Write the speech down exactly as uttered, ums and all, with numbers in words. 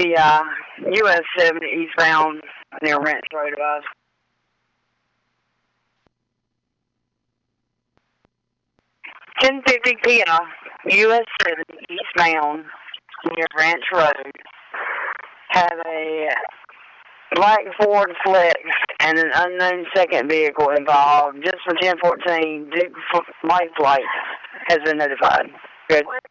the uh, U S seventy eastbound near Ranch Road above. ten fifty p.m. U S seventy eastbound near Ranch Road have a black Ford Flex and an unknown second vehicle involved. Just for ten fourteen, Duke life flight has been notified. Good.